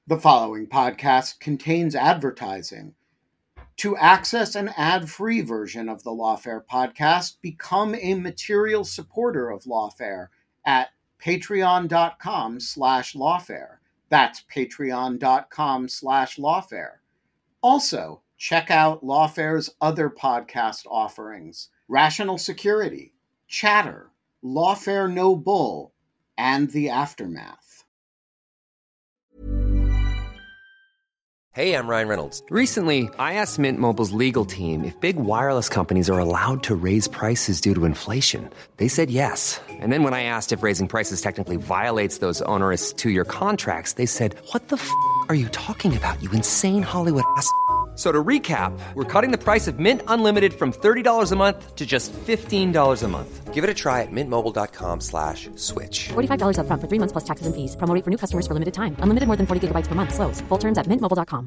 The following podcast contains advertising. To access an ad-free version of the Lawfare podcast, become a material supporter of Lawfare at patreon.com/lawfare. That's patreon.com/lawfare. Also, check out Lawfare's other podcast offerings: Rational Security, Chatter, Lawfare No Bull, and The Aftermath. Hey, I'm Ryan Reynolds. Recently, I asked Mint Mobile's legal team if big wireless companies are allowed to raise prices due to inflation. They said yes. And then when I asked if raising prices technically violates those onerous two-year contracts, they said, "What the f*** are you talking about, you insane Hollywood ass?" So to recap, we're cutting the price of Mint Unlimited from $30 a month to just $15 a month. Give it a try at mintmobile.com/switch. $45 up front for 3 months plus taxes and fees. Promo rate for new customers for limited time. Unlimited more than 40 gigabytes per month. Slows full terms at mintmobile.com.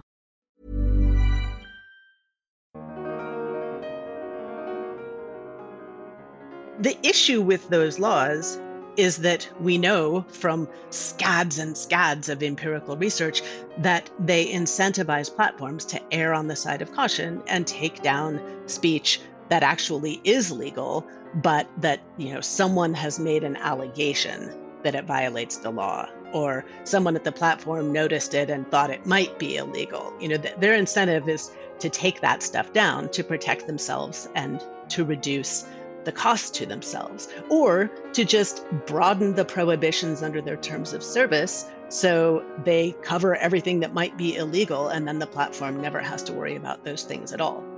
The issue with those laws is that we know from scads and scads of empirical research that they incentivize platforms to err on the side of caution and take down speech that actually is legal, but that, someone has made an allegation that it violates the law, or someone at the platform noticed it and thought it might be illegal. Their incentive is to take that stuff down to protect themselves and to reduce the cost to themselves, or to just broaden the prohibitions under their terms of service so they cover everything that might be illegal, and then the platform never has to worry about those things at all.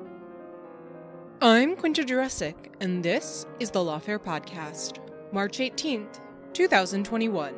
I'm Quinta Jurecic, and this is the Lawfare Podcast, March 18th, 2021.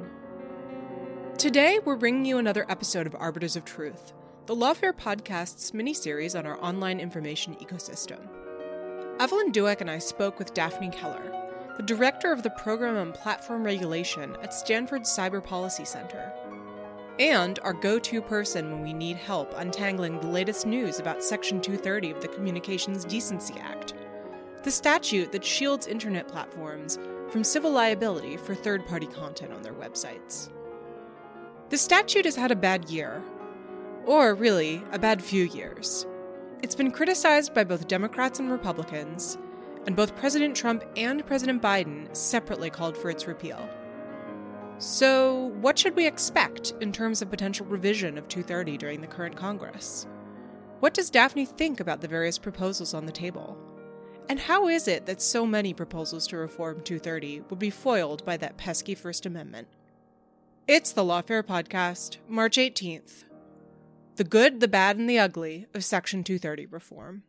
Today, we're bringing you another episode of Arbiters of Truth, the Lawfare Podcast's mini-series on our online information ecosystem. Evelyn Douek and I spoke with Daphne Keller, the director of the Program on Platform Regulation at Stanford's Cyber Policy Center, and our go-to person when we need help untangling the latest news about Section 230 of the Communications Decency Act, the statute that shields internet platforms from civil liability for third-party content on their websites. The statute has had a bad year, or really, a bad few years. It's been criticized by both Democrats and Republicans, and both President Trump and President Biden separately called for its repeal. So, what should we expect in terms of potential revision of 230 during the current Congress? What does Daphne think about the various proposals on the table? And how is it that so many proposals to reform 230 would be foiled by that pesky First Amendment? It's the Lawfare Podcast, March 18th. The good, the bad, and the ugly of Section 230 reform.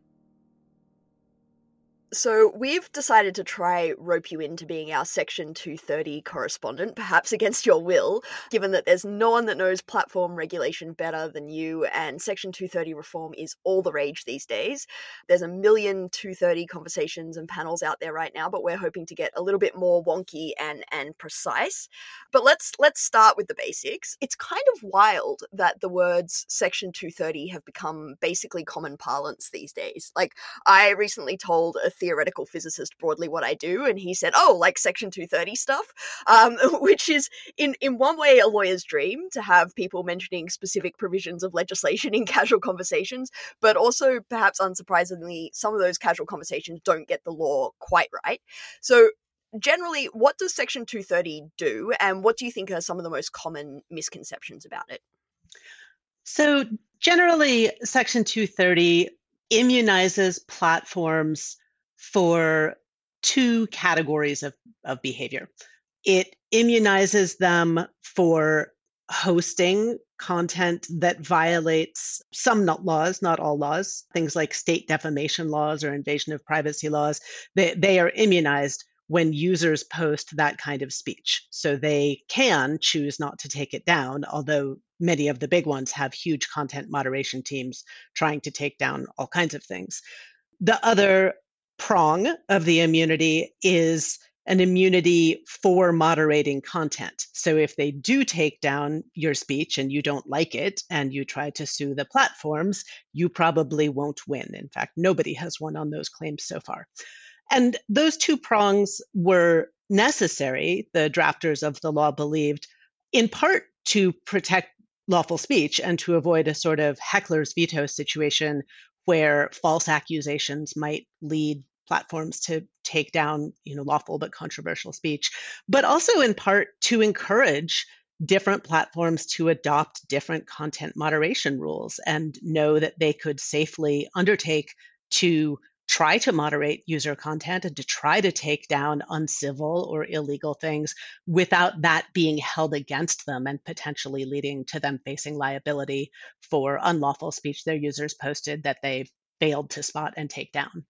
So we've decided to try rope you into being our Section 230 correspondent, perhaps against your will, given that there's no one that knows platform regulation better than you, and Section 230 reform is all the rage these days. There's a million 230 conversations and panels out there right now, but we're hoping to get a little bit more wonky and precise. But let's start with the basics. It's kind of wild that the words Section 230 have become basically common parlance these days. Like, I recently told a theoretical physicist broadly what I do, and he said, "Oh, like Section 230 stuff," which is in one way a lawyer's dream, to have people mentioning specific provisions of legislation in casual conversations, but also, perhaps unsurprisingly, some of those casual conversations don't get the law quite right. So generally, what does Section 230 do, and what do you think are some of the most common misconceptions about it? So generally, Section 230 immunizes platforms for two categories of behavior. It immunizes them for hosting content that violates some laws, not all laws, things like state defamation laws or invasion of privacy laws. They are immunized when users post that kind of speech. So they can choose not to take it down, although many of the big ones have huge content moderation teams trying to take down all kinds of things. The other prong of the immunity is an immunity for moderating content. So if they do take down your speech and you don't like it and you try to sue the platforms, you probably won't win. In fact, nobody has won on those claims so far. And those two prongs were necessary, the drafters of the law believed, in part to protect lawful speech and to avoid a sort of heckler's veto situation where false accusations might lead platforms to take down, lawful but controversial speech, but also in part to encourage different platforms to adopt different content moderation rules and know that they could safely undertake to try to moderate user content and to try to take down uncivil or illegal things without that being held against them and potentially leading to them facing liability for unlawful speech their users posted that they failed to spot and take down.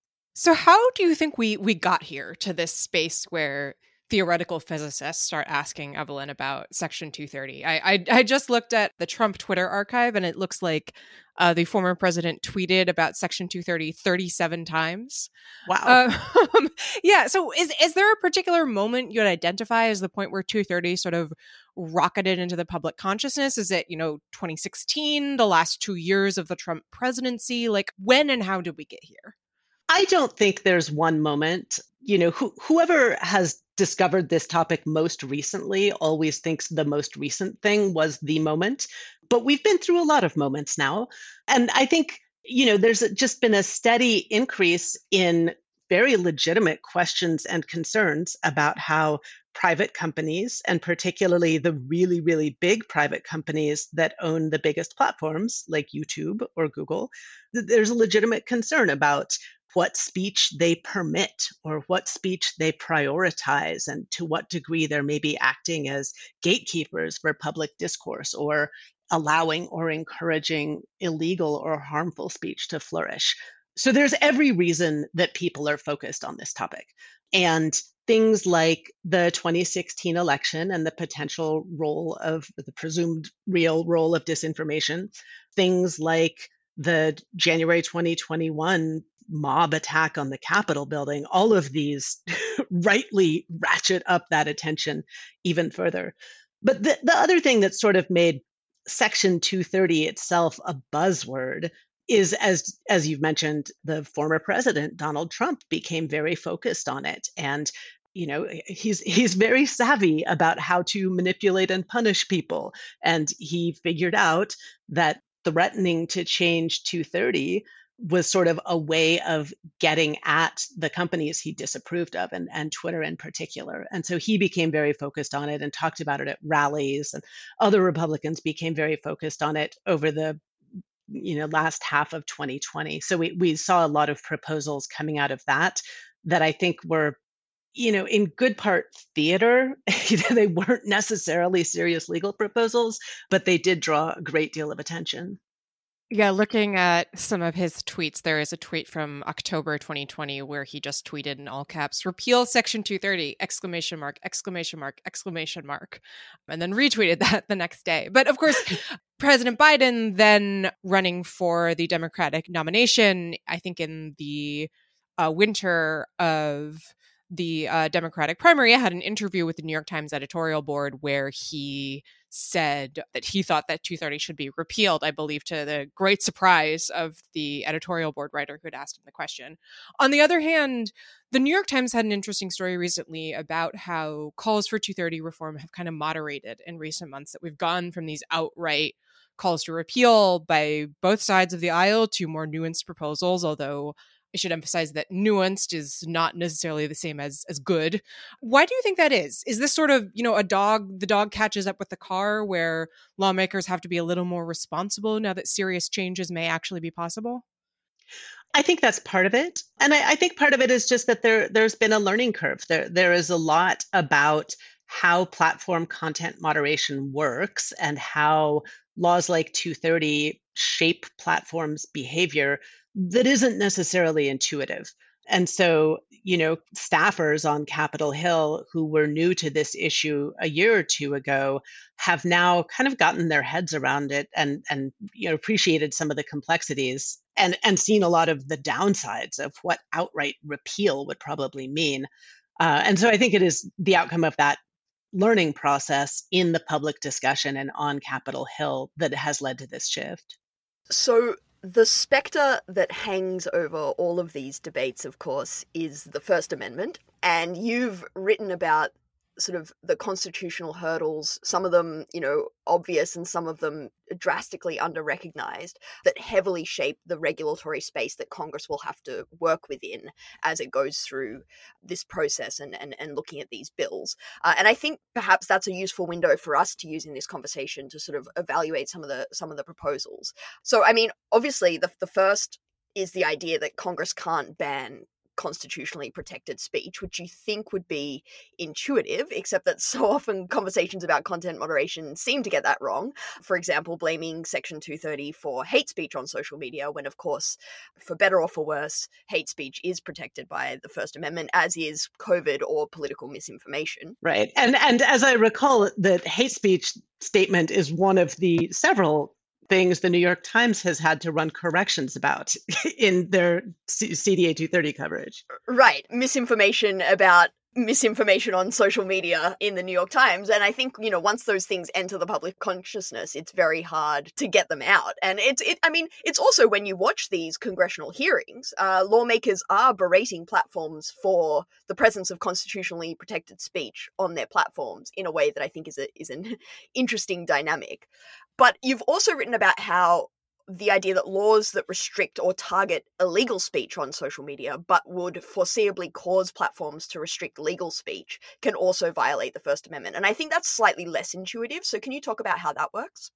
So how do you think we got here to this space where theoretical physicists start asking Evelyn about Section 230? I just looked at the Trump Twitter archive, and it looks like the former president tweeted about Section 230 37 times. Wow. Yeah. So is there a particular moment you'd identify as the point where 230 sort of rocketed into the public consciousness? Is it, 2016, the last 2 years of the Trump presidency? Like, when and how did we get here? I don't think there's one moment. Whoever has discovered this topic most recently always thinks the most recent thing was the moment. But we've been through a lot of moments now. And I think, there's just been a steady increase in very legitimate questions and concerns about how private companies, and particularly the really, really big private companies that own the biggest platforms like YouTube or Google, there's a legitimate concern about what speech they permit or what speech they prioritize and to what degree they're maybe acting as gatekeepers for public discourse or allowing or encouraging illegal or harmful speech to flourish. So there's every reason that people are focused on this topic. And things like the 2016 election and the potential role of the presumed real role of disinformation, things like the January 2021 mob attack on the Capitol building, all of these rightly ratchet up that attention even further. But the other thing that sort of made Section 230 itself a buzzword is, as you've mentioned, the former president, Donald Trump, became very focused on it. And he's very savvy about how to manipulate and punish people. And he figured out that threatening to change 230 was sort of a way of getting at the companies he disapproved of, and Twitter in particular. And so he became very focused on it and talked about it at rallies, and other Republicans became very focused on it over the last half of 2020. So we saw a lot of proposals coming out of that I think were, in good part theater. They weren't necessarily serious legal proposals, but they did draw a great deal of attention. Yeah, looking at some of his tweets, there is a tweet from October 2020 where he just tweeted in all caps, "Repeal Section 230, exclamation mark, exclamation mark, exclamation mark," and then retweeted that the next day. But of course, President Biden then running for the Democratic nomination, I think in the winter of the Democratic primary, I had an interview with the New York Times editorial board where he said that he thought that 230 should be repealed, I believe to the great surprise of the editorial board writer who had asked him the question. On the other hand, the New York Times had an interesting story recently about how calls for 230 reform have kind of moderated in recent months, that we've gone from these outright calls to repeal by both sides of the aisle to more nuanced proposals, although I should emphasize that nuanced is not necessarily the same as good. Why do you think that is? Is this sort of, the dog catches up with the car, where lawmakers have to be a little more responsible now that serious changes may actually be possible? I think that's part of it. And I think part of it is just that there's been a learning curve. There is a lot about how platform content moderation works and how laws like 230 shape platforms' behavior that isn't necessarily intuitive. And so, staffers on Capitol Hill who were new to this issue a year or two ago have now kind of gotten their heads around it and appreciated some of the complexities and seen a lot of the downsides of what outright repeal would probably mean. And so I think it is the outcome of that learning process in the public discussion and on Capitol Hill that has led to this shift. So the specter that hangs over all of these debates, of course, is the First Amendment. And you've written about sort of the constitutional hurdles, some of them, obvious and some of them drastically under-recognized, that heavily shape the regulatory space that Congress will have to work within as it goes through this process and looking at these bills. And I think perhaps that's a useful window for us to use in this conversation to sort of evaluate some of the proposals. So, I mean, obviously the first is the idea that Congress can't ban constitutionally protected speech, which you think would be intuitive, except that so often conversations about content moderation seem to get that wrong. For example, blaming Section 230 for hate speech on social media, when of course, for better or for worse, hate speech is protected by the First Amendment, as is COVID or political misinformation. Right. And as I recall, the hate speech statement is one of the several things the New York Times has had to run corrections about in their CDA 230 coverage. Right. Misinformation on social media in the New York Times. And I think, once those things enter the public consciousness, it's very hard to get them out. And it's also when you watch these congressional hearings, lawmakers are berating platforms for the presence of constitutionally protected speech on their platforms in a way that I think is an interesting dynamic. But you've also written about how the idea that laws that restrict or target illegal speech on social media but would foreseeably cause platforms to restrict legal speech can also violate the First Amendment. And I think that's slightly less intuitive. So can you talk about how that works?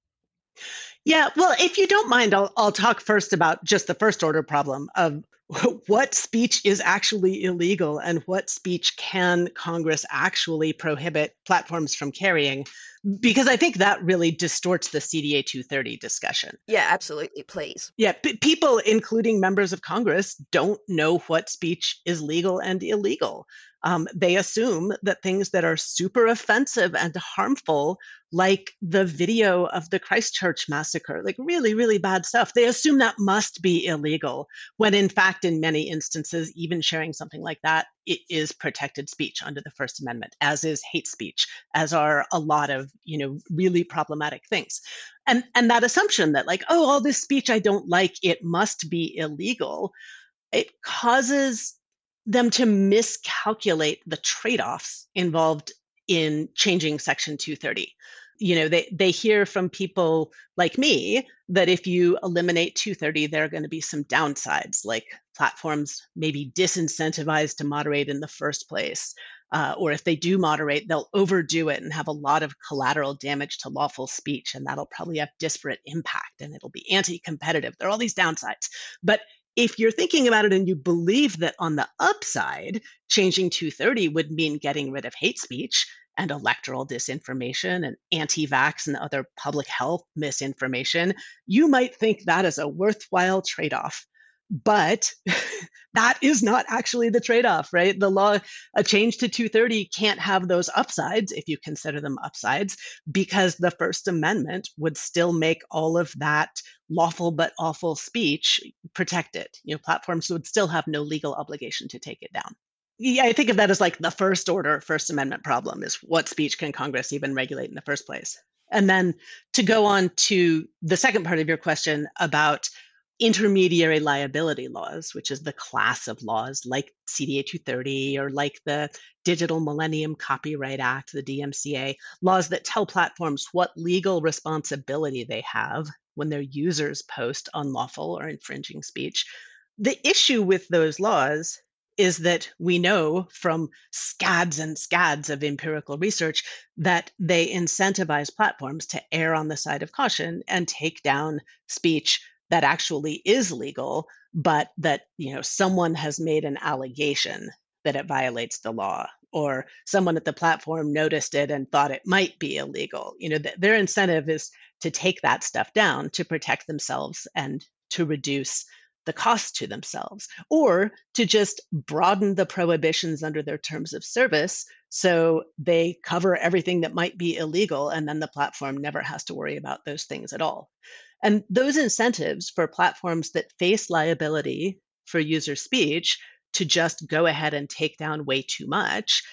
Yeah, well, if you don't mind, I'll talk first about just the first order problem of what speech is actually illegal and what speech can Congress actually prohibit platforms from carrying, because I think that really distorts the CDA 230 discussion. Yeah, absolutely. Please. Yeah, people, including members of Congress, don't know what speech is legal and illegal. They assume that things that are super offensive and harmful, like the video of the Christchurch massacre, like really, really bad stuff, they assume that must be illegal, when in fact, in many instances, even sharing something like that, it is protected speech under the First Amendment, as is hate speech, as are a lot of, really problematic things. And that assumption that all this speech I don't like, it must be illegal, it causes them to miscalculate the trade-offs involved in changing Section 230. They hear from people like me that if you eliminate 230, there are going to be some downsides, like platforms may be disincentivized to moderate in the first place. Or if they do moderate, they'll overdo it and have a lot of collateral damage to lawful speech, and that'll probably have disparate impact and it'll be anti-competitive. There are all these downsides. But if you're thinking about it and you believe that on the upside, changing 230 would mean getting rid of hate speech and electoral disinformation and anti-vax and other public health misinformation, you might think that is a worthwhile trade-off. But that is not actually the trade-off, right? The law, a change to 230 can't have those upsides, if you consider them upsides, because the First Amendment would still make all of that lawful but awful speech protected. Platforms would still have no legal obligation to take it down. Yeah, I think of that as like the first order First Amendment problem is what speech can Congress even regulate in the first place? And then to go on to the second part of your question about intermediary liability laws, which is the class of laws like CDA 230 or like the Digital Millennium Copyright Act, the DMCA, laws that tell platforms what legal responsibility they have when their users post unlawful or infringing speech. The issue with those laws is that we know from scads and scads of empirical research that they incentivize platforms to err on the side of caution and take down speech that actually is legal, but that someone has made an allegation that it violates the law, or someone at the platform noticed it and thought it might be illegal. Their incentive is to take that stuff down to protect themselves and to reduce the cost to themselves, or to just broaden the prohibitions under their terms of service so they cover everything that might be illegal, and then the platform never has to worry about those things at all. And those incentives for platforms that face liability for user speech to just go ahead and take down way too much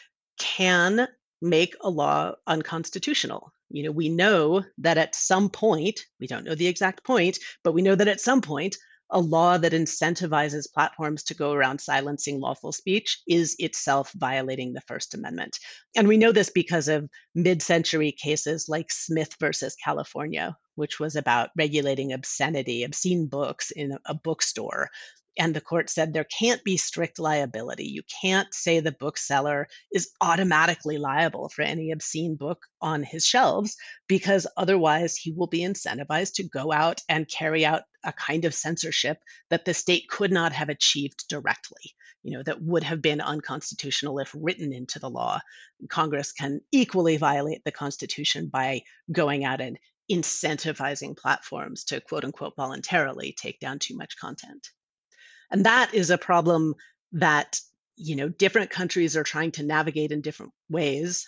can make a law unconstitutional. We know that at some point, we don't know the exact point, but we know that at some point, a law that incentivizes platforms to go around silencing lawful speech is itself violating the First Amendment. And we know this because of mid-century cases like Smith versus California, which was about regulating obscenity, obscene books in a bookstore. And the court said there can't be strict liability. You can't say the bookseller is automatically liable for any obscene book on his shelves, because otherwise he will be incentivized to go out and carry out a kind of censorship that the state could not have achieved directly, that would have been unconstitutional if written into the law. Congress can equally violate the Constitution by going out and incentivizing platforms to quote unquote voluntarily take down too much content. And that is a problem that, different countries are trying to navigate in different ways.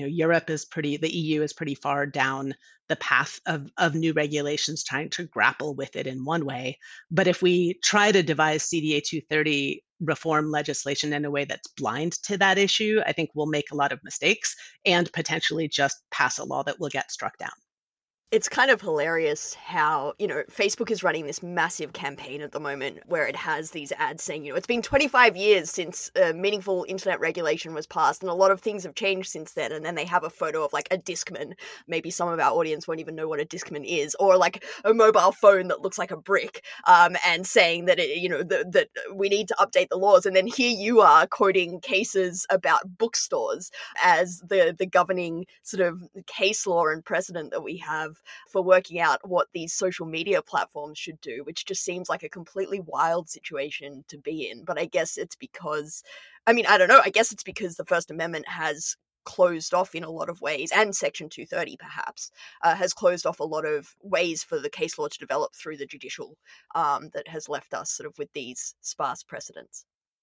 The EU is pretty far down the path of new regulations trying to grapple with it in one way. But if we try to devise CDA 230 reform legislation in a way that's blind to that issue, I think we'll make a lot of mistakes and potentially just pass a law that will get struck down. It's kind of hilarious how, Facebook is running this massive campaign at the moment where it has these ads saying, it's been 25 years since meaningful internet regulation was passed, and a lot of things have changed since then. And then they have a photo of like a Discman. Maybe some of our audience won't even know what a Discman is, or like a mobile phone that looks like a brick, and saying that, that we need to update the laws. And then here you are quoting cases about bookstores as the governing sort of case law and precedent that we have for working out what these social media platforms should do, which just seems like a completely wild situation to be in. But I guess it's because, I don't know, I guess it's because the First Amendment has closed off in a lot of ways, and Section 230 perhaps has closed off a lot of ways for the case law to develop through the judicial, that has left us sort of with these sparse precedents.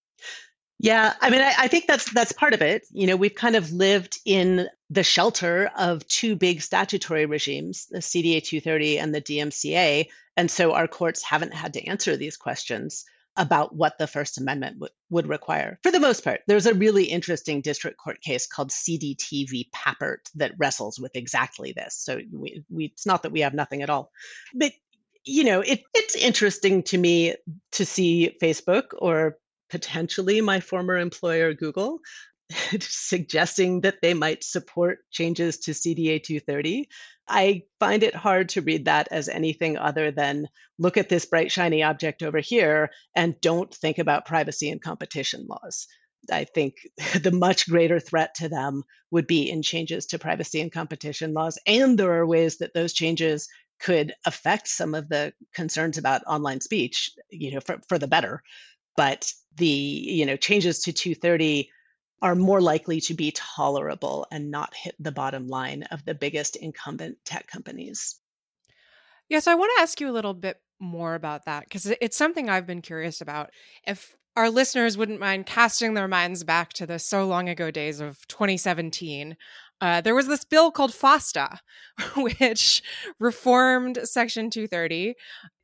Yeah, I think that's part of it. We've kind of lived in the shelter of two big statutory regimes, the CDA 230 and the DMCA. And so our courts haven't had to answer these questions about what the First Amendment would require. For the most part, there's a really interesting district court case called CDT v. Papert that wrestles with exactly this. So it's not that we have nothing at all. But, it's interesting to me to see Facebook, or potentially my former employer, Google, suggesting that they might support changes to CDA 230. I find it hard to read that as anything other than look at this bright, shiny object over here and don't think about privacy and competition laws. I think the much greater threat to them would be in changes to privacy and competition laws. And there are ways that those changes could affect some of the concerns about online speech, for the better. But the changes to 230 are more likely to be tolerable and not hit the bottom line of the biggest incumbent tech companies. Yes, I want to ask you a little bit more about that, because it's something I've been curious about. If our listeners wouldn't mind casting their minds back to the so long ago days of 2017, there was this bill called FOSTA, which reformed Section 230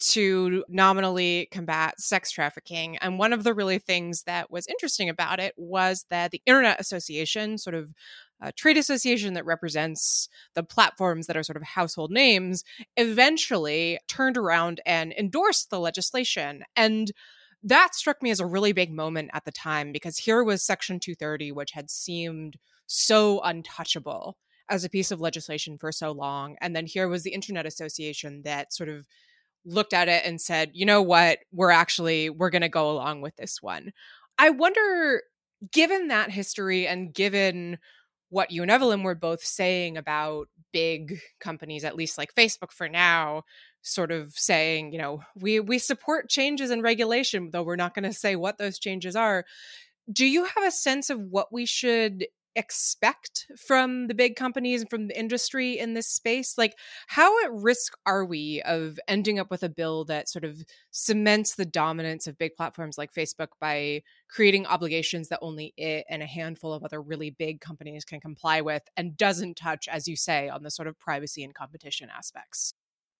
to nominally combat sex trafficking. And one of the really things that was interesting about it was that the Internet Association, sort of a trade association that represents the platforms that are sort of household names, eventually turned around and endorsed the legislation. And that struck me as a really big moment at the time, because here was Section 230, which had seemed so untouchable as a piece of legislation for so long. And then here was the Internet Association that sort of looked at it and said, you know what, we're going to go along with this one. I wonder, given that history and given what you and Evelyn were both saying about big companies, at least like Facebook for now, sort of saying, we support changes in regulation, though we're not going to say what those changes are. Do you have a sense of what we should expect from the big companies and from the industry in this space? Like, how at risk are we of ending up with a bill that sort of cements the dominance of big platforms like Facebook by creating obligations that only it and a handful of other really big companies can comply with, and doesn't touch, as you say, on the sort of privacy and competition aspects?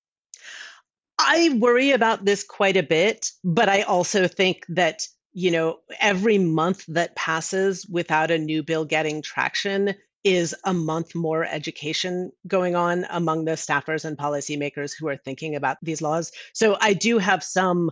I worry about this quite a bit, but I also think that every month that passes without a new bill getting traction is a month more education going on among the staffers and policymakers who are thinking about these laws. So I do have some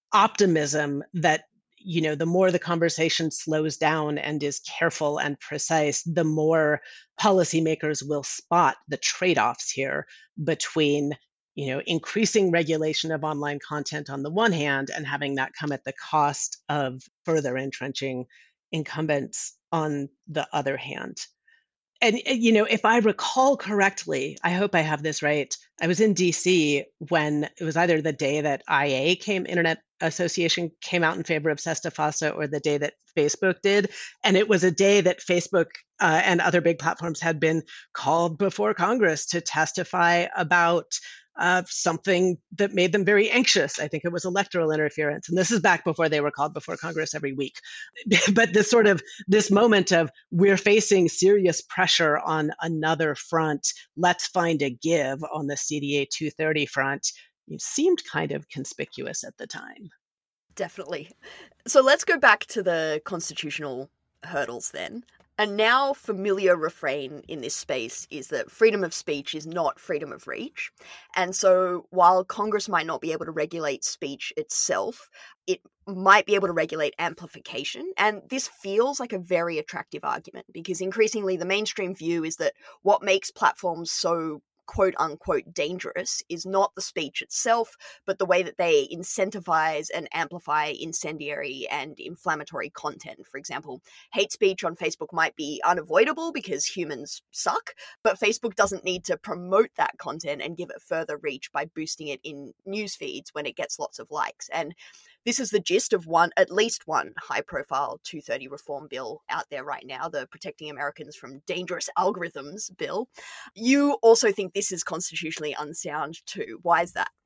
optimism that, the more the conversation slows down and is careful and precise, the more policymakers will spot the trade-offs here between, increasing regulation of online content on the one hand and having that come at the cost of further entrenching incumbents on the other hand. And, if I recall correctly, I hope I have this right. I was in DC when it was either the day that Internet Association came out in favor of Sesta Fossa or the day that Facebook did. And it was a day that Facebook and other big platforms had been called before Congress to testify about something that made them very anxious. I think it was electoral interference. And this is back before they were called before Congress every week. But this moment of we're facing serious pressure on another front, let's find a give on the CDA 230 front, it seemed kind of conspicuous at the time. Definitely. So let's go back to the constitutional hurdles then. A now familiar refrain in this space is that freedom of speech is not freedom of reach. And so while Congress might not be able to regulate speech itself, it might be able to regulate amplification. And this feels like a very attractive argument because increasingly the mainstream view is that what makes platforms so quote unquote dangerous is not the speech itself, but the way that they incentivize and amplify incendiary and inflammatory content. For example, hate speech on Facebook might be unavoidable because humans suck, but Facebook doesn't need to promote that content and give it further reach by boosting it in news feeds when it gets lots of likes. And this is the gist of at least one high-profile 230 reform bill out there right now, the Protecting Americans from Dangerous Algorithms bill. You also think this is constitutionally unsound too. Why is that?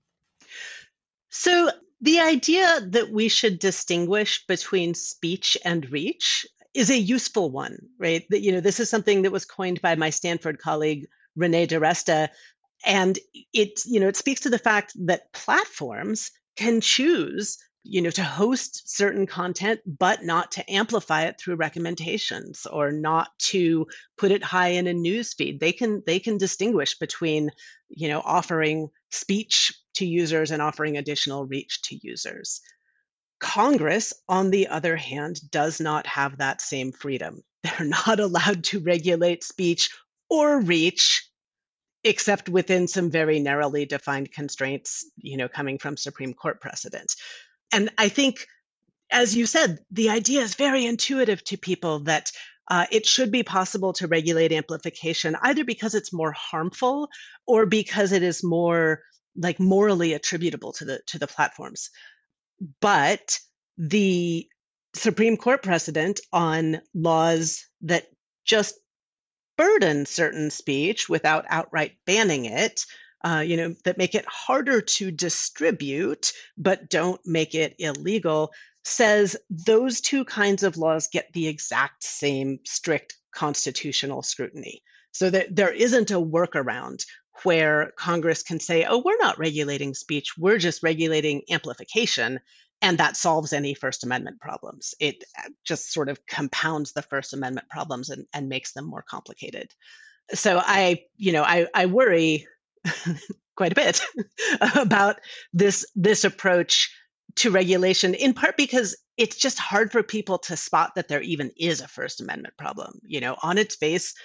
So the idea that we should distinguish between speech and reach is a useful one, right? That, this is something that was coined by my Stanford colleague, Renee DiResta, and it speaks to the fact that platforms can choose to host certain content, but not to amplify it through recommendations or not to put it high in a news feed. They can distinguish between, offering speech to users and offering additional reach to users. Congress, on the other hand, does not have that same freedom. They're not allowed to regulate speech or reach, except within some very narrowly defined constraints, coming from Supreme Court precedent. And I think, as you said, the idea is very intuitive to people that it should be possible to regulate amplification, either because it's more harmful or because it is more morally attributable to the platforms. But the Supreme Court precedent on laws that just burden certain speech without outright banning it, that make it harder to distribute, but don't make it illegal, says those two kinds of laws get the exact same strict constitutional scrutiny. So that there isn't a workaround where Congress can say, oh, we're not regulating speech, we're just regulating amplification, and that solves any First Amendment problems. It just sort of compounds the First Amendment problems and makes them more complicated. So I worry quite a bit about this approach to regulation, in part because it's just hard for people to spot that there even is a First Amendment problem. On its face,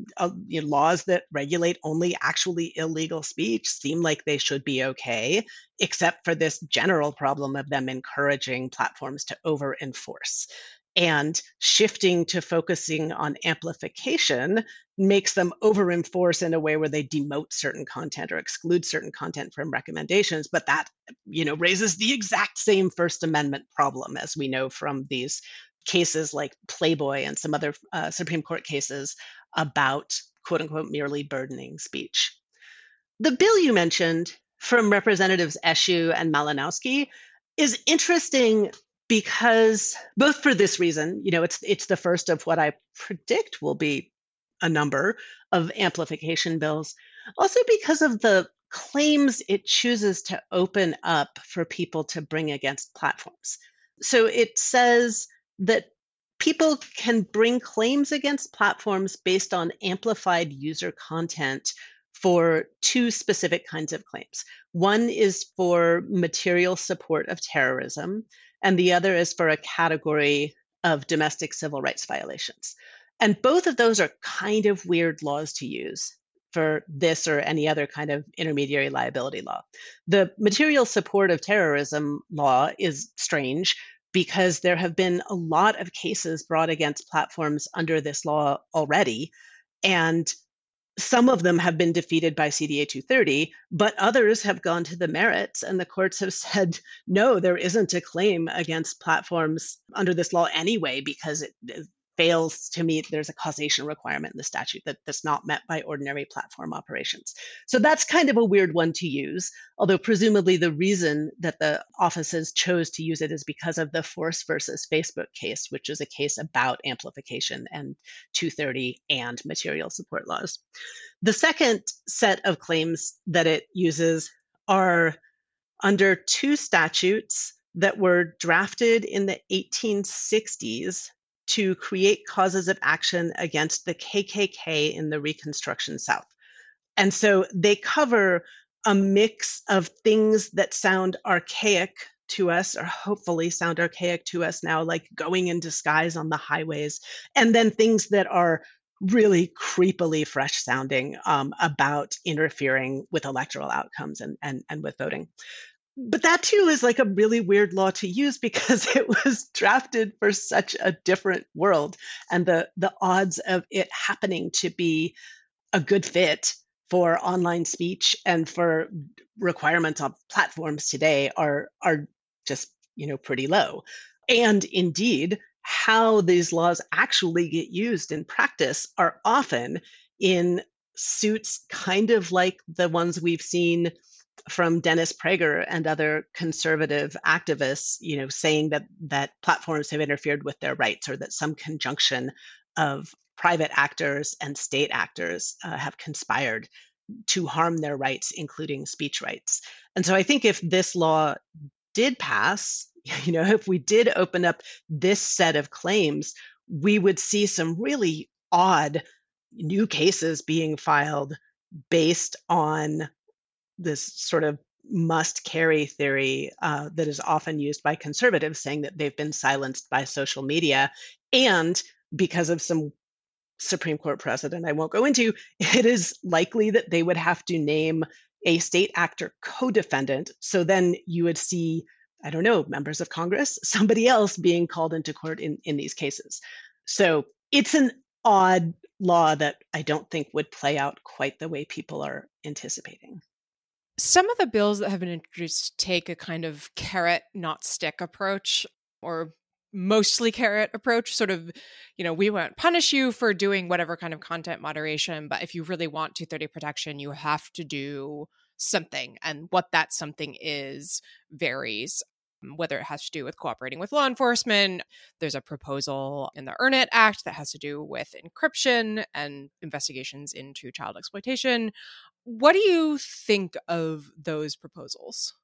laws that regulate only actually illegal speech seem like they should be okay, except for this general problem of them encouraging platforms to over-enforce. And shifting to focusing on amplification makes them over-enforce in a way where they demote certain content or exclude certain content from recommendations. But that, raises the exact same First Amendment problem, as we know from these cases like Playboy and some other Supreme Court cases about, quote unquote, merely burdening speech. The bill you mentioned from Representatives Eshoo and Malinowski is interesting because both for this reason, it's the first of what I predict will be a number of amplification bills, also because of the claims it chooses to open up for people to bring against platforms. So it says that people can bring claims against platforms based on amplified user content for two specific kinds of claims. One is for material support of terrorism, and the other is for a category of domestic civil rights violations. And both of those are kind of weird laws to use for this or any other kind of intermediary liability law. The material support of terrorism law is strange because there have been a lot of cases brought against platforms under this law already. And some of them have been defeated by CDA 230, but others have gone to the merits, and the courts have said, no, there isn't a claim against platforms under this law anyway, because it fails to meet, there's a causation requirement in the statute that's not met by ordinary platform operations. So that's kind of a weird one to use, although presumably the reason that the offices chose to use it is because of the Force versus Facebook case, which is a case about amplification and 230 and material support laws. The second set of claims that it uses are under two statutes that were drafted in the 1860s to create causes of action against the KKK in the Reconstruction South. And so they cover a mix of things that sound archaic to us, or hopefully sound archaic to us now, like going in disguise on the highways, and then things that are really creepily fresh sounding about interfering with electoral outcomes and with voting. But that too is like a really weird law to use because it was drafted for such a different world. And the odds of it happening to be a good fit for online speech and for requirements on platforms today are just, pretty low. And indeed, how these laws actually get used in practice are often in suits kind of like the ones we've seen from Dennis Prager and other conservative activists, saying that platforms have interfered with their rights, or that some conjunction of private actors and state actors have conspired to harm their rights, including speech rights. And so I think if this law did pass, if we did open up this set of claims, we would see some really odd new cases being filed based on this sort of must carry theory that is often used by conservatives, saying that they've been silenced by social media. And because of some Supreme Court precedent I won't go into, it is likely that they would have to name a state actor co-defendant. So then you would see, I don't know, members of Congress, somebody else being called into court in these cases. So it's an odd law that I don't think would play out quite the way people are anticipating. Some of the bills that have been introduced take a kind of carrot, not stick approach, or mostly carrot approach. Sort of, we won't punish you for doing whatever kind of content moderation, but if you really want 230 protection, you have to do something. And what that something is varies, whether it has to do with cooperating with law enforcement. There's a proposal in the Earn It Act that has to do with encryption and investigations into child exploitation. What do you think of those proposals?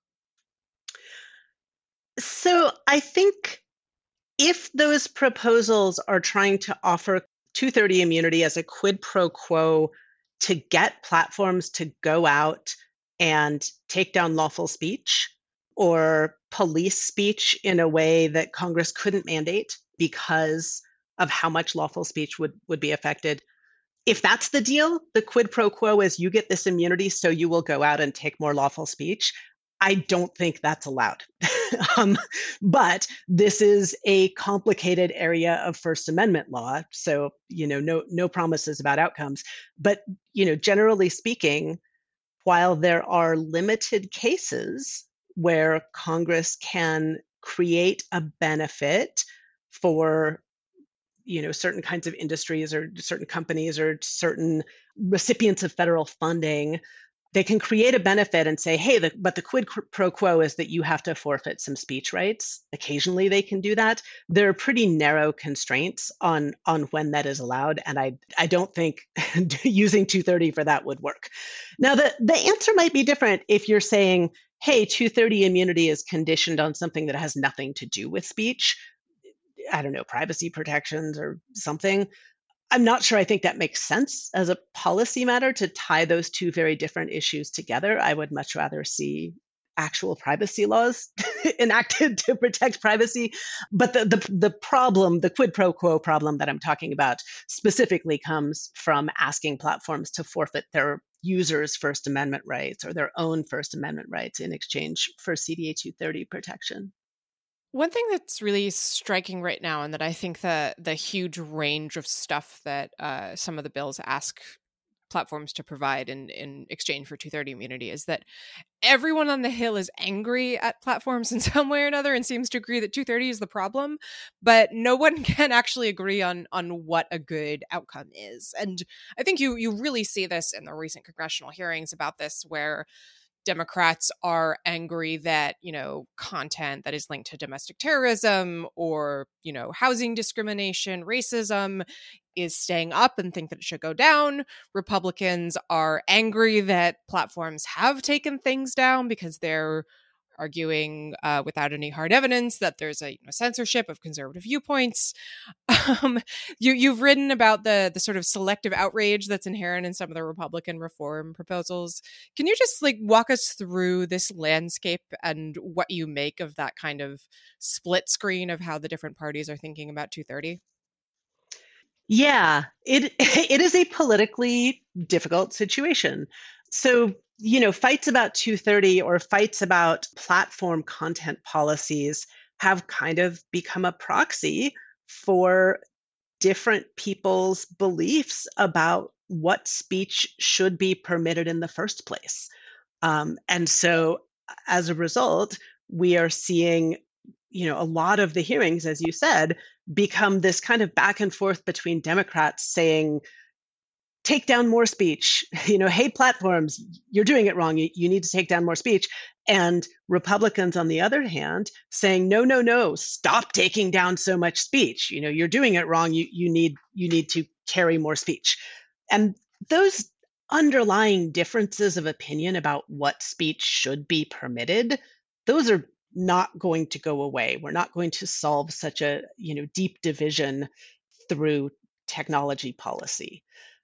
So I think if those proposals are trying to offer 230 immunity as a quid pro quo to get platforms to go out and take down lawful speech or police speech in a way that Congress couldn't mandate because of how much lawful speech would be affected, if that's the deal, the quid pro quo is you get this immunity, so you will go out and take more lawful speech. I don't think that's allowed. But this is a complicated area of First Amendment law. So, no promises about outcomes. But, generally speaking, while there are limited cases where Congress can create a benefit for certain kinds of industries or certain companies or certain recipients of federal funding, they can create a benefit and say, hey, but the quid pro quo is that you have to forfeit some speech rights. Occasionally they can do that. There are pretty narrow constraints on when that is allowed. And I don't think using 230 for that would work. Now, the answer might be different if you're saying, hey, 230 immunity is conditioned on something that has nothing to do with speech. I don't know, privacy protections or something. I'm not sure I think that makes sense as a policy matter to tie those two very different issues together. I would much rather see actual privacy laws enacted to protect privacy. But the problem, the quid pro quo problem that I'm talking about specifically comes from asking platforms to forfeit their users' First Amendment rights or their own First Amendment rights in exchange for CDA 230 protection. One thing that's really striking right now, and that I think the huge range of stuff that some of the bills ask platforms to provide in exchange for 230 immunity, is that everyone on the Hill is angry at platforms in some way or another and seems to agree that 230 is the problem, but no one can actually agree on what a good outcome is. And I think you really see this in the recent congressional hearings about this, where Democrats are angry that, content that is linked to domestic terrorism or, housing discrimination, racism is staying up and think that it should go down. Republicans are angry that platforms have taken things down because they're arguing without any hard evidence that there's a censorship of conservative viewpoints. You've written about the sort of selective outrage that's inherent in some of the Republican reform proposals. Can you just walk us through this landscape and what you make of that kind of split screen of how the different parties are thinking about 230? Yeah, it is a politically difficult situation. So, fights about 230 or fights about platform content policies have kind of become a proxy for different people's beliefs about what speech should be permitted in the first place. And so as a result, we are seeing, a lot of the hearings, as you said, become this kind of back and forth between Democrats saying, take down more speech, hey, platforms, you're doing it wrong. You need to take down more speech. And Republicans, on the other hand, saying, no, stop taking down so much speech. You're doing it wrong. You need to carry more speech. And those underlying differences of opinion about what speech should be permitted, those are not going to go away. We're not going to solve such a, deep division through technology policy.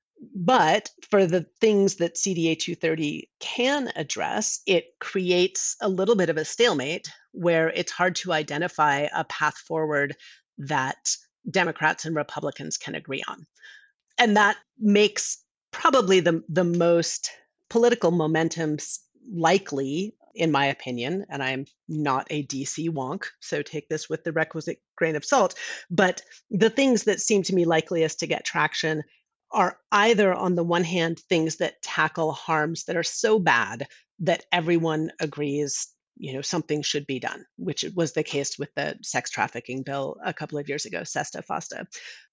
But for the things that CDA 230 can address, it creates a little bit of a stalemate where it's hard to identify a path forward that Democrats and Republicans can agree on. And that makes probably the most political momentum likely, in my opinion, and I'm not a DC wonk, so take this with the requisite grain of salt, but the things that seem to me likeliest to get traction are either, on the one hand, things that tackle harms that are so bad that everyone agrees, something should be done, which was the case with the sex trafficking bill a couple of years ago, SESTA FOSTA.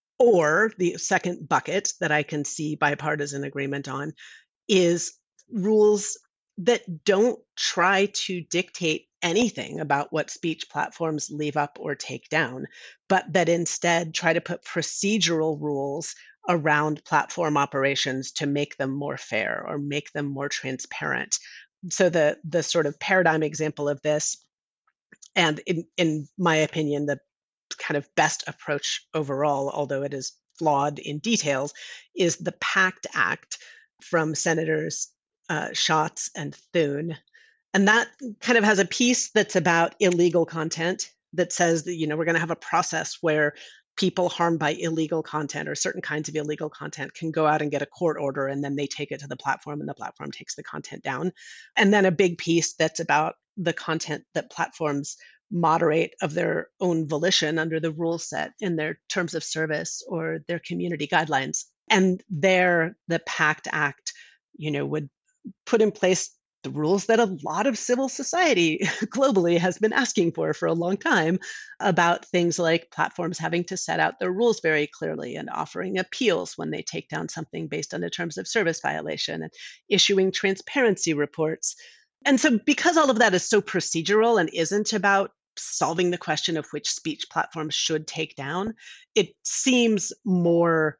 Or the second bucket that I can see bipartisan agreement on is rules that don't try to dictate anything about what speech platforms leave up or take down, but that instead try to put procedural rules around platform operations to make them more fair or make them more transparent. So the sort of paradigm example of this, and in my opinion, the kind of best approach overall, although it is flawed in details, is the PACT Act from Senators Schatz and Thune. And that kind of has a piece that's about illegal content that says that, we're going to have a process where people harmed by illegal content or certain kinds of illegal content can go out and get a court order, and then they take it to the platform and the platform takes the content down. And then a big piece that's about the content that platforms moderate of their own volition under the rule set in their terms of service or their community guidelines. And there, the PACT Act, would put in place the rules that a lot of civil society globally has been asking for a long time, about things like platforms having to set out their rules very clearly and offering appeals when they take down something based on a terms of service violation and issuing transparency reports. And so because all of that is so procedural and isn't about solving the question of which speech platforms should take down, it seems more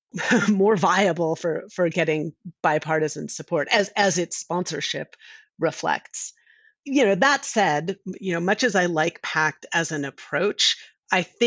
viable for getting bipartisan support as its sponsorship reflects. That said, much as I like PACT as an approach, I think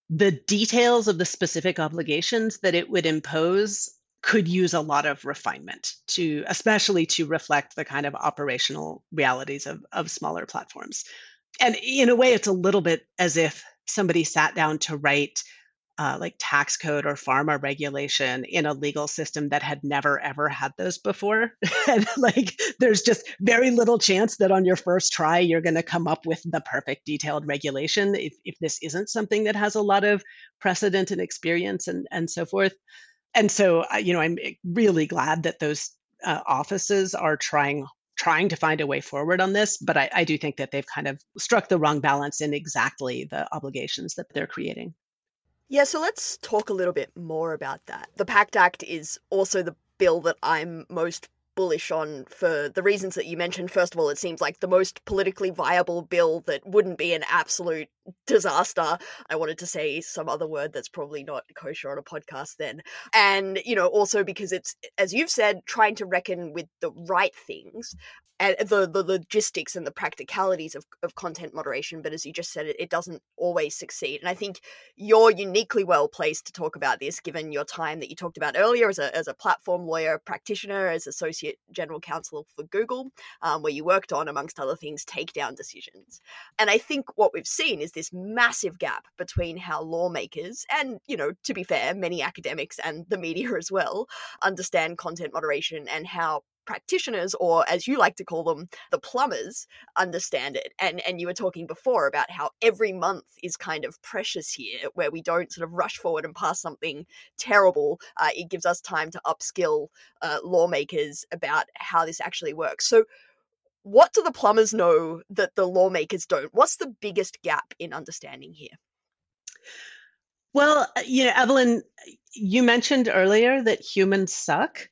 the details of the specific obligations that it would impose could use a lot of refinement to, especially to reflect the kind of operational realities of smaller platforms. And in a way, it's a little bit as if somebody sat down to write like tax code or pharma regulation in a legal system that had never ever had those before. And like there's just very little chance that on your first try you're going to come up with the perfect detailed regulation if this isn't something that has a lot of precedent and experience and so forth. And so I'm really glad that those offices are trying to find a way forward on this, but I do think that they've kind of struck the wrong balance in exactly the obligations that they're creating. Yeah, so let's talk a little bit more about that. The PACT Act is also the bill that I'm most bullish on for the reasons that you mentioned. First of all, it seems like the most politically viable bill that wouldn't be an absolute disaster. I wanted to say some other word that's probably not kosher on a podcast then. And, also because it's, as you've said, trying to reckon with the right things and the logistics and the practicalities of content moderation. But as you just said, it doesn't always succeed. And I think you're uniquely well placed to talk about this, given your time that you talked about earlier as a platform lawyer practitioner, as Associate General Counsel for Google, where you worked on, amongst other things, takedown decisions. And I think what we've seen is this massive gap between how lawmakers and, to be fair, many academics and the media as well understand content moderation and how practitioners, or as you like to call them, the plumbers, understand it. And you were talking before about how every month is kind of precious here, where we don't sort of rush forward and pass something terrible. It gives us time to upskill lawmakers about how this actually works. So what do the plumbers know that the lawmakers don't? What's the biggest gap in understanding here? Well, Evelyn, you mentioned earlier that humans suck.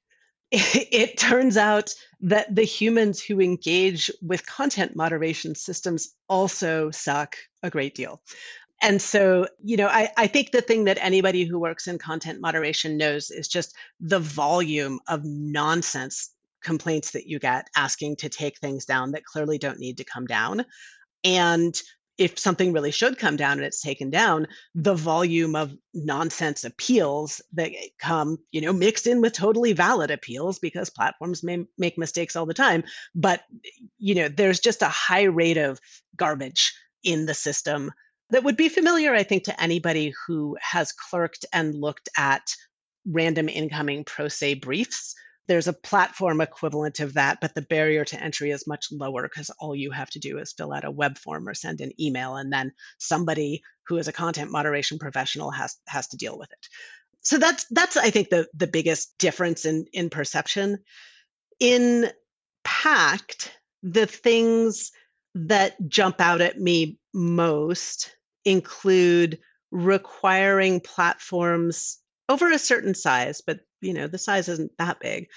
It turns out that the humans who engage with content moderation systems also suck a great deal. And so, I think the thing that anybody who works in content moderation knows is just the volume of nonsense complaints that you get asking to take things down that clearly don't need to come down. And if something really should come down and it's taken down, the volume of nonsense appeals that come, mixed in with totally valid appeals, because platforms may make mistakes all the time. But, there's just a high rate of garbage in the system that would be familiar, I think, to anybody who has clerked and looked at random incoming pro se briefs. There's a platform equivalent of that, but the barrier to entry is much lower because all you have to do is fill out a web form or send an email, and then somebody who is a content moderation professional has to deal with it. So that's I think the biggest difference in perception. In PACT, the things that jump out at me most include requiring platforms over a certain size, but the size isn't that big,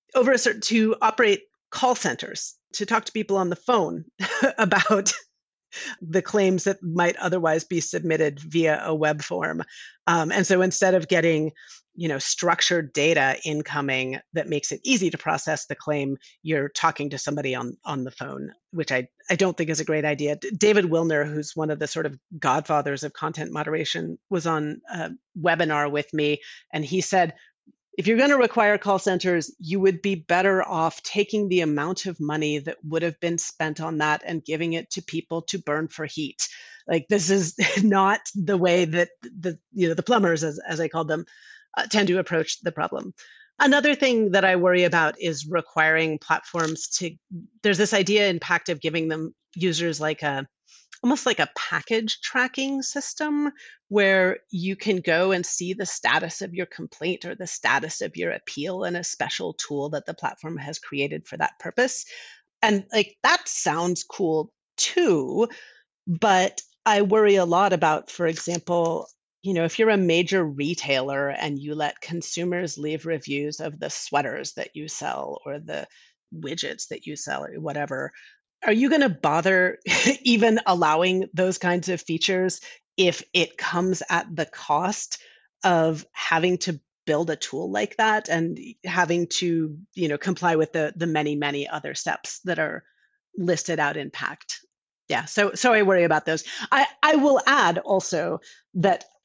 to operate call centers, to talk to people on the phone about the claims that might otherwise be submitted via a web form. And so instead of getting, structured data incoming that makes it easy to process the claim, you're talking to somebody on the phone, which I don't think is a great idea. David Wilner, who's one of the sort of godfathers of content moderation, was on a webinar with me, and he said, if you're going to require call centers, you would be better off taking the amount of money that would have been spent on that and giving it to people to burn for heat. Like, this is not the way that the plumbers, as I called them, tend to approach the problem. Another thing that I worry about is requiring platforms there's this idea in PACT of giving them users almost like a package tracking system where you can go and see the status of your complaint or the status of your appeal in a special tool that the platform has created for that purpose. And that sounds cool too, but I worry a lot about, for example, if you're a major retailer and you let consumers leave reviews of the sweaters that you sell or the widgets that you sell or whatever, are you going to bother even allowing those kinds of features if it comes at the cost of having to build a tool like that and having to, comply with the many, many other steps that are listed out in PACT? Yeah, so I worry about those. I will add also that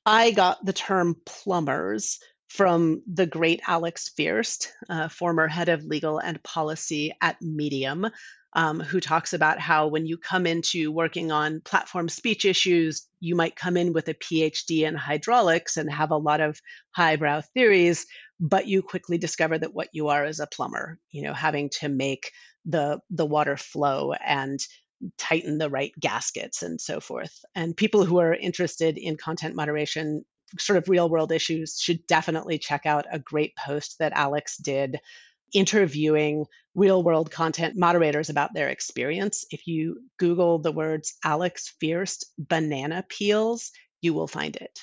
I got the term plumbers from the great Alex Fierst, former head of legal and policy at Medium, who talks about how when you come into working on platform speech issues, you might come in with a PhD in hydraulics and have a lot of highbrow theories, but you quickly discover that what you are is a plumber, having to make the water flow and tighten the right gaskets and so forth. And people who are interested in content moderation, sort of real world issues, should definitely check out a great post that Alex did interviewing real world content moderators about their experience. If you Google the words Alex Fierst banana peels, you will find it.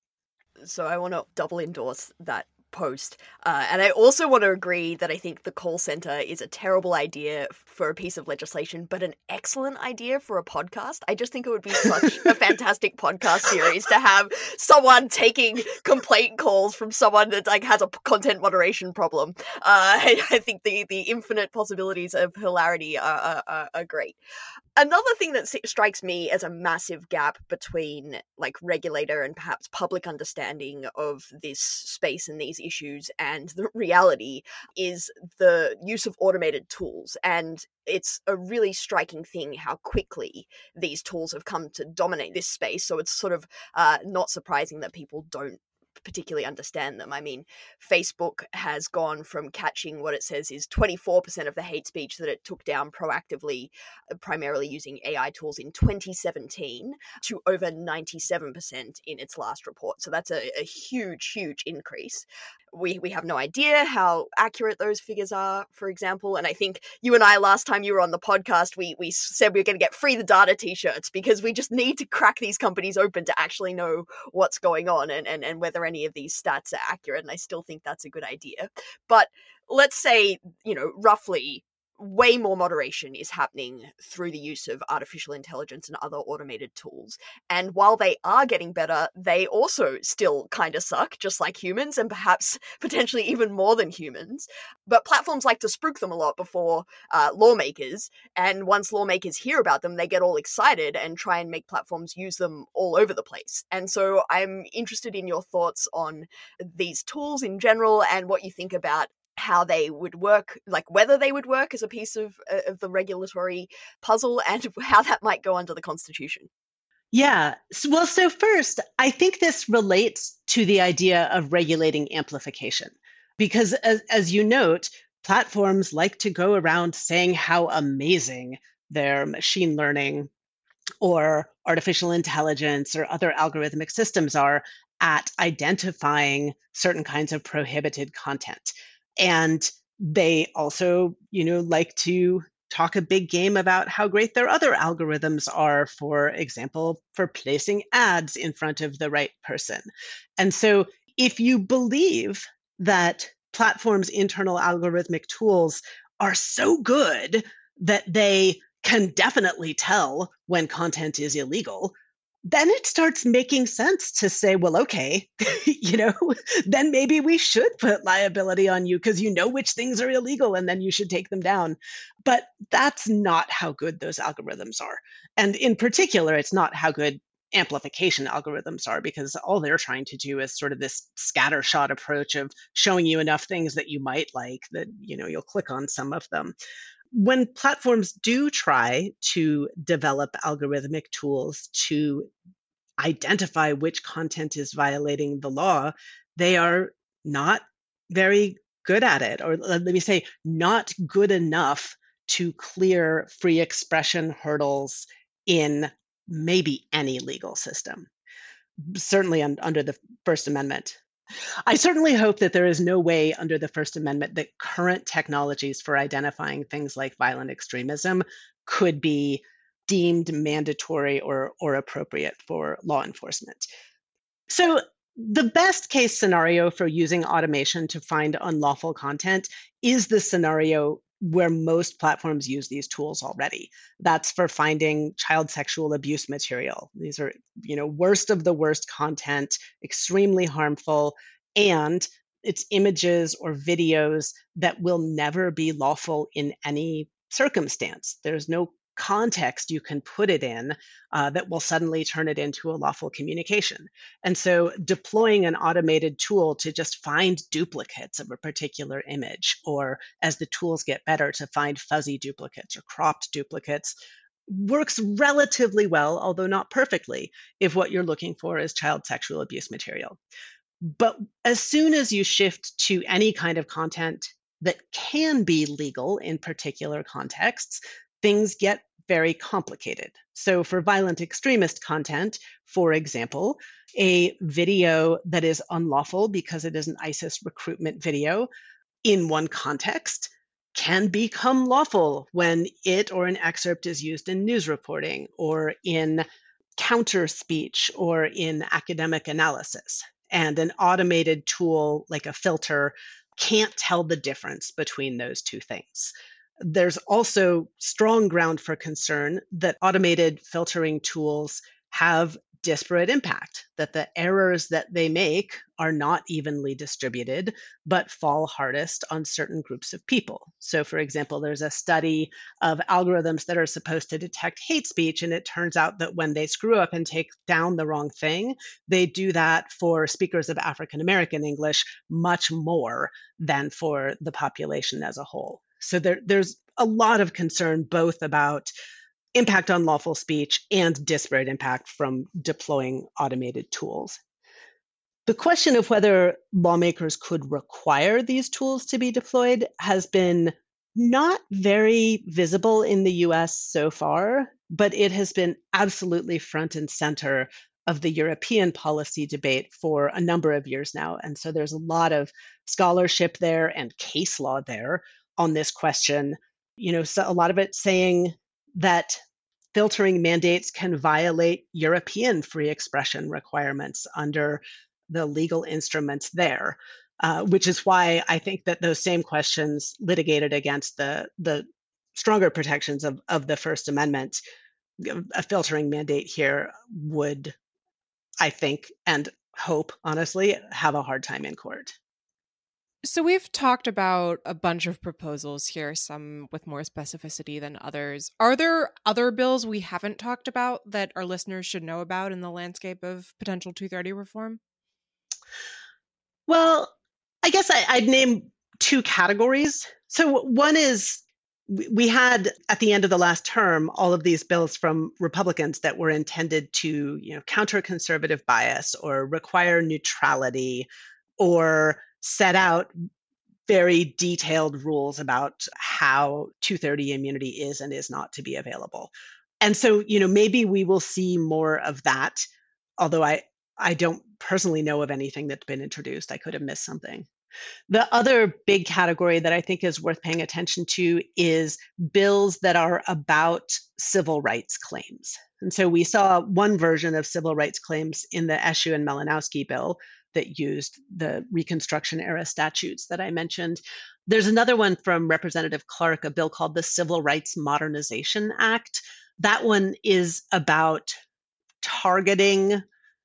So I want to double endorse that post. And I also want to agree that I think the call center is a terrible idea for a piece of legislation, but an excellent idea for a podcast. I just think it would be such a fantastic podcast series to have someone taking complaint calls from someone that has a content moderation problem. I think the infinite possibilities of hilarity are great. Another thing that strikes me as a massive gap between regulator and perhaps public understanding of this space and these issues and the reality is the use of automated tools. And it's a really striking thing how quickly these tools have come to dominate this space. So it's sort of not surprising that people don't particularly understand them. I mean, Facebook has gone from catching what it says is 24% of the hate speech that it took down proactively, primarily using AI tools in 2017, to over 97% in its last report. So that's a huge, huge increase. We have no idea how accurate those figures are, for example. And I think you and I, last time you were on the podcast, we said we were going to get free the data t-shirts because we just need to crack these companies open to actually know what's going on and whether any of these stats are accurate. And I still think that's a good idea. But let's say, roughly way more moderation is happening through the use of artificial intelligence and other automated tools. And while they are getting better, they also still kind of suck, just like humans, and perhaps potentially even more than humans. But platforms like to spruik them a lot before lawmakers. And once lawmakers hear about them, they get all excited and try and make platforms use them all over the place. And so I'm interested in your thoughts on these tools in general and what you think about how they would work, whether they would work as a piece of the regulatory puzzle and how that might go under the Constitution. Yeah. Well, so first, I think this relates to the idea of regulating amplification, because as you note, platforms like to go around saying how amazing their machine learning or artificial intelligence or other algorithmic systems are at identifying certain kinds of prohibited content. And they also, like to talk a big game about how great their other algorithms are, for example, for placing ads in front of the right person. And so if you believe that platforms' internal algorithmic tools are so good that they can definitely tell when content is illegal, then it starts making sense to say, well, okay, then maybe we should put liability on you because you know which things are illegal and then you should take them down. But that's not how good those algorithms are. And in particular, it's not how good amplification algorithms are, because all they're trying to do is sort of this scattershot approach of showing you enough things that you might like that, you'll click on some of them. When platforms do try to develop algorithmic tools to identify which content is violating the law, they are not very good at it, or let me say, not good enough to clear free expression hurdles in maybe any legal system, certainly under the First Amendment. I certainly hope that there is no way under the First Amendment that current technologies for identifying things like violent extremism could be deemed mandatory or appropriate for law enforcement. So the best case scenario for using automation to find unlawful content is the scenario where most platforms use these tools already. That's for finding child sexual abuse material. These are, worst of the worst content, extremely harmful, and it's images or videos that will never be lawful in any circumstance. There's no context you can put it in that will suddenly turn it into a lawful communication. And so deploying an automated tool to just find duplicates of a particular image, or as the tools get better, to find fuzzy duplicates or cropped duplicates, works relatively well, although not perfectly, if what you're looking for is child sexual abuse material. But as soon as you shift to any kind of content that can be legal in particular contexts, things get very complicated. So for violent extremist content, for example, a video that is unlawful because it is an ISIS recruitment video in one context can become lawful when it or an excerpt is used in news reporting or in counter speech or in academic analysis. And an automated tool like a filter can't tell the difference between those two things. There's also strong ground for concern that automated filtering tools have disparate impact, that the errors that they make are not evenly distributed, but fall hardest on certain groups of people. So, for example, there's a study of algorithms that are supposed to detect hate speech, and it turns out that when they screw up and take down the wrong thing, they do that for speakers of African American English much more than for the population as a whole. So there's a lot of concern both about impact on lawful speech and disparate impact from deploying automated tools. The question of whether lawmakers could require these tools to be deployed has been not very visible in the US so far, but it has been absolutely front and center of the European policy debate for a number of years now. And so there's a lot of scholarship there and case law there on this question. So a lot of it saying that filtering mandates can violate European free expression requirements under the legal instruments there, which is why I think that those same questions litigated against the stronger protections of the First Amendment, a filtering mandate here would, I think, and hope, honestly, have a hard time in court. So we've talked about a bunch of proposals here, some with more specificity than others. Are there other bills we haven't talked about that our listeners should know about in the landscape of potential 230 reform? Well, I guess I'd name two categories. So one is we had at the end of the last term all of these bills from Republicans that were intended to, counter conservative bias or require neutrality or set out very detailed rules about how 230 immunity is and is not to be available. And so, maybe we will see more of that, although I don't personally know of anything that's been introduced. I could have missed something. The other big category that I think is worth paying attention to is bills that are about civil rights claims. And so we saw one version of civil rights claims in the Eshoo and Malinowski bill that used the Reconstruction era statutes that I mentioned. There's another one from Representative Clark, a bill called the Civil Rights Modernization Act. That one is about targeting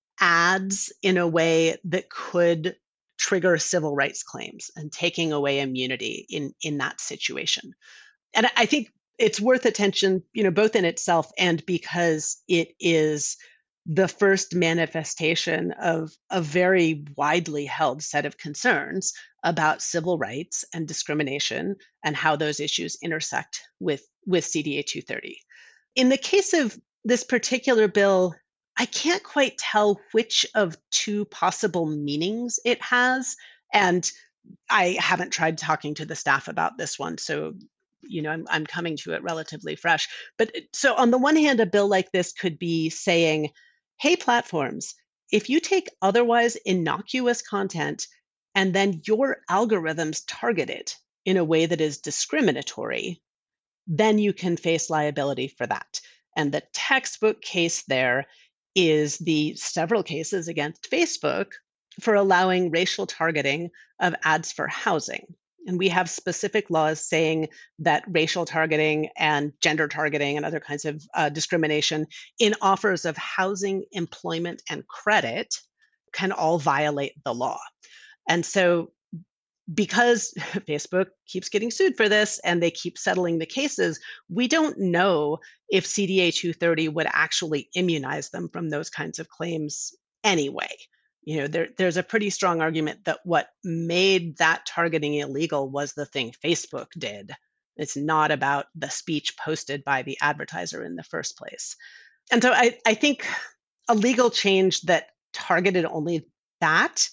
ads in a way that could trigger civil rights claims and taking away immunity in that situation. And I think it's worth attention, both in itself and because it is the first manifestation of a very widely held set of concerns about civil rights and discrimination and how those issues intersect with CDA 230. In the case of this particular bill, I can't quite tell which of two possible meanings it has. And I haven't tried talking to the staff about this one. So, I'm coming to it relatively fresh. But so on the one hand, a bill like this could be saying, hey, platforms, if you take otherwise innocuous content and then your algorithms target it in a way that is discriminatory, then you can face liability for that. And the textbook case there is the several cases against Facebook for allowing racial targeting of ads for housing. And we have specific laws saying that racial targeting and gender targeting and other kinds of discrimination in offers of housing, employment, and credit can all violate the law. And so because Facebook keeps getting sued for this and they keep settling the cases, we don't know if CDA 230 would actually immunize them from those kinds of claims anyway. There's a pretty strong argument that what made that targeting illegal was the thing Facebook did. It's not about the speech posted by the advertiser in the first place. And so I think a legal change that targeted only that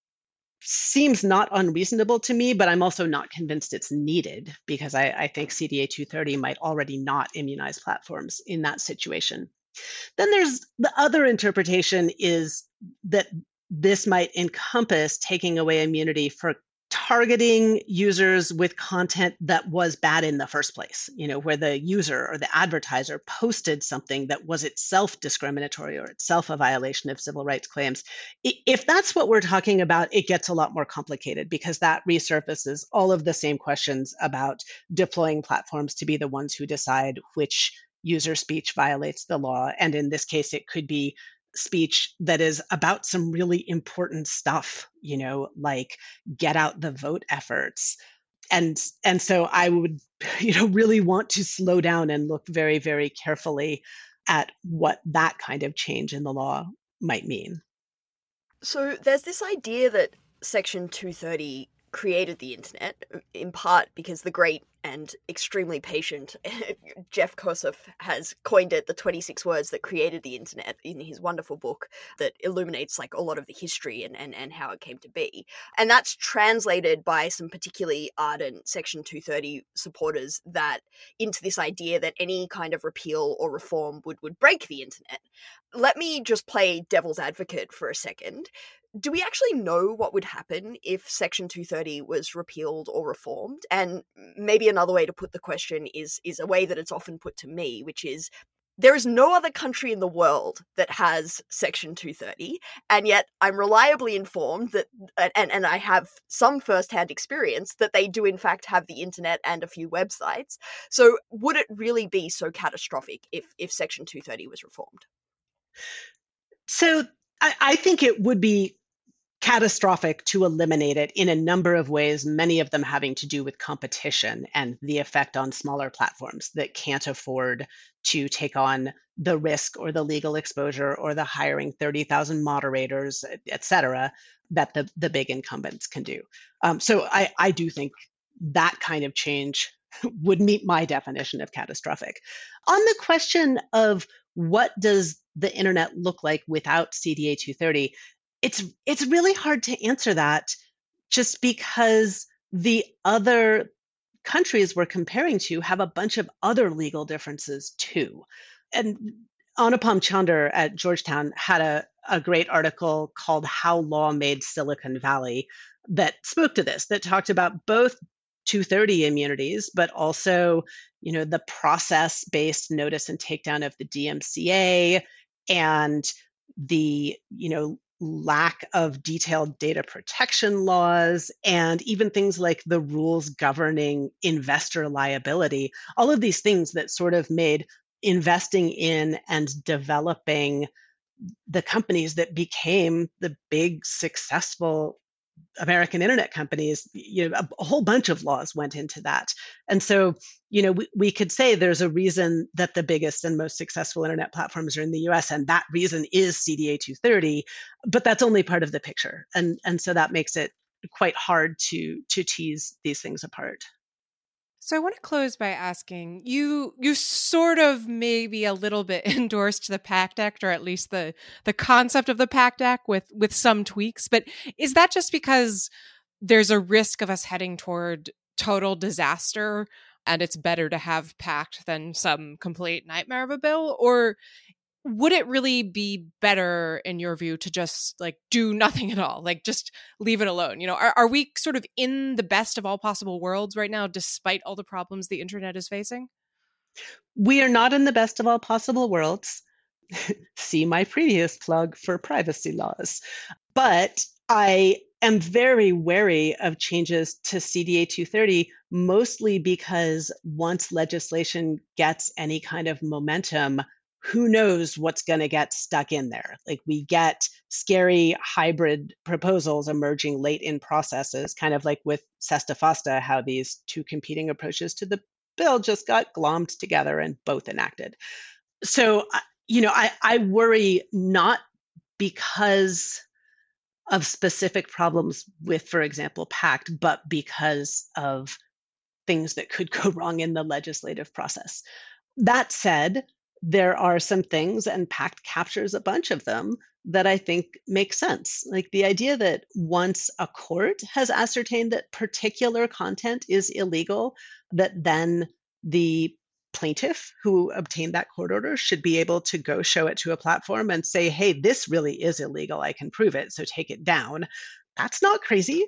seems not unreasonable to me, but I'm also not convinced it's needed because I think CDA 230 might already not immunize platforms in that situation. Then there's the other interpretation is that this might encompass taking away immunity for targeting users with content that was bad in the first place, where the user or the advertiser posted something that was itself discriminatory or itself a violation of civil rights claims. If that's what we're talking about, it gets a lot more complicated because that resurfaces all of the same questions about deploying platforms to be the ones who decide which user speech violates the law. And in this case, it could be speech that is about some really important stuff, like get out the vote efforts. And so I would, really want to slow down and look very, very carefully at what that kind of change in the law might mean. So there's this idea that Section 230 created the internet, in part because the great and extremely patient Jeff Kosseff has coined it the 26 words that created the internet in his wonderful book that illuminates like a lot of the history and how it came to be. And that's translated by some particularly ardent Section 230 supporters that into this idea that any kind of repeal or reform would break the internet. Let me just play devil's advocate for a second. Do we actually know what would happen if Section 230 was repealed or reformed? And maybe another way to put the question is a way that it's often put to me, which is there is no other country in the world that has Section 230, and yet I'm reliably informed that, and I have some firsthand experience, that they do in fact have the internet and a few websites. So would it really be so catastrophic if Section 230 was reformed? So I think it would be catastrophic to eliminate it in a number of ways, many of them having to do with competition and the effect on smaller platforms that can't afford to take on the risk or the legal exposure or the hiring 30,000 moderators, et cetera, that the big incumbents can do. So I do think that kind of change would meet my definition of catastrophic. On the question of what does the internet look like without CDA 230, it's really hard to answer that just because the other countries we're comparing to have a bunch of other legal differences too. And Anupam Chandra at Georgetown had a great article called How Law Made Silicon Valley that spoke to this, that talked about both 230 immunities, but also, the process-based notice and takedown of the DMCA and the, lack of detailed data protection laws, and even things like the rules governing investor liability, all of these things that sort of made investing in and developing the companies that became the big successful American internet companies, a whole bunch of laws went into that. And so, we could say there's a reason that the biggest and most successful internet platforms are in the US, and that reason is CDA 230, but that's only part of the picture. And so that makes it quite hard to tease these things apart. So I want to close by asking, you sort of maybe a little bit endorsed the PACT Act, or at least the concept of the PACT Act with some tweaks, but is that just because there's a risk of us heading toward total disaster and it's better to have PACT than some complete nightmare of a bill? Or would it really be better, in your view, to just do nothing at all, just leave it alone? Are we sort of in the best of all possible worlds right now, despite all the problems the internet is facing? We are not in the best of all possible worlds. See my previous plug for privacy laws. But I am very wary of changes to CDA 230, mostly because once legislation gets any kind of momentum, who knows what's going to get stuck in there. Like we get scary hybrid proposals emerging late in processes, kind of like with SESTA FOSTA, how these two competing approaches to the bill just got glommed together and both enacted. So, I worry not because of specific problems with, for example, PACT, but because of things that could go wrong in the legislative process. That said, there are some things, and PACT captures a bunch of them, that I think make sense. Like the idea that once a court has ascertained that particular content is illegal, that then the plaintiff who obtained that court order should be able to go show it to a platform and say, hey, this really is illegal. I can prove it, so take it down. That's not crazy.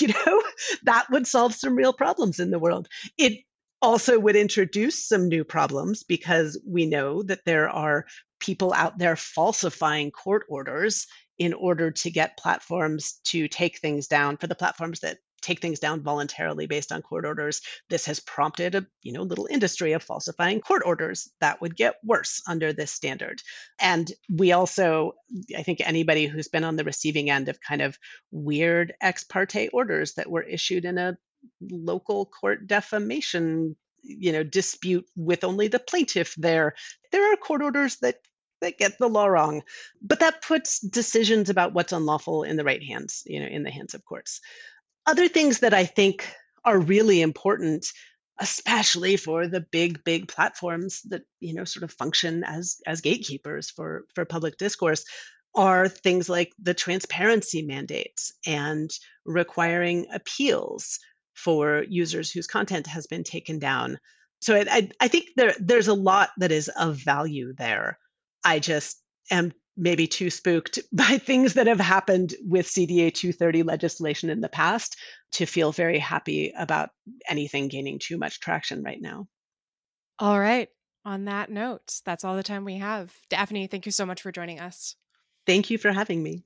That would solve some real problems in the world. It also would introduce some new problems because we know that there are people out there falsifying court orders in order to get platforms to take things down. For the platforms that take things down voluntarily based on court orders, this has prompted a little industry of falsifying court orders that would get worse under this standard. And we also, I think anybody who's been on the receiving end of kind of weird ex parte orders that were issued in a local court defamation dispute with only the plaintiff there are court orders that get the law wrong, but that puts decisions about what's unlawful in the right hands, in the hands of courts. Other things that I think are really important, especially for the big platforms that sort of function as gatekeepers for public discourse, are things like the transparency mandates and requiring appeals for users whose content has been taken down. So I think there's a lot that is of value there. I just am maybe too spooked by things that have happened with CDA 230 legislation in the past to feel very happy about anything gaining too much traction right now. All right. On that note, that's all the time we have. Daphne, thank you so much for joining us. Thank you for having me.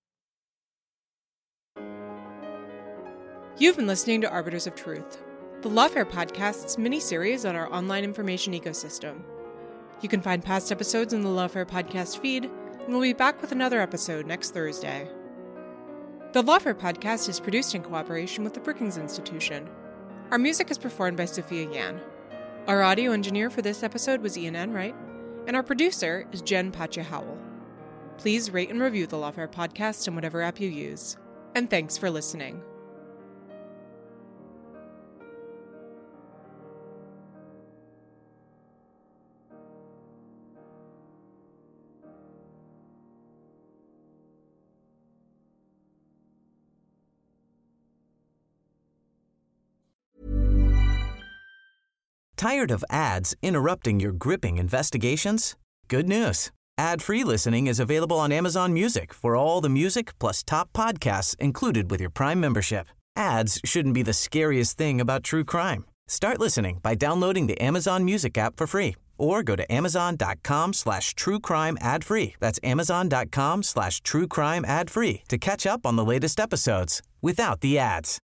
You've been listening to Arbiters of Truth, the Lawfare Podcast's mini-series on our online information ecosystem. You can find past episodes in the Lawfare Podcast feed, and we'll be back with another episode next Thursday. The Lawfare Podcast is produced in cooperation with the Brookings Institution. Our music is performed by Sophia Yan. Our audio engineer for this episode was Ian Enright, and our producer is Jen Patja-Howell. Please rate and review the Lawfare Podcast in whatever app you use. And thanks for listening. Tired of ads interrupting your gripping investigations? Good news. Ad-free listening is available on Amazon Music for all the music plus top podcasts included with your Prime membership. Ads shouldn't be the scariest thing about true crime. Start listening by downloading the Amazon Music app for free or go to amazon.com/truecrime ad-free. That's amazon.com/truecrime ad-free to catch up on the latest episodes without the ads.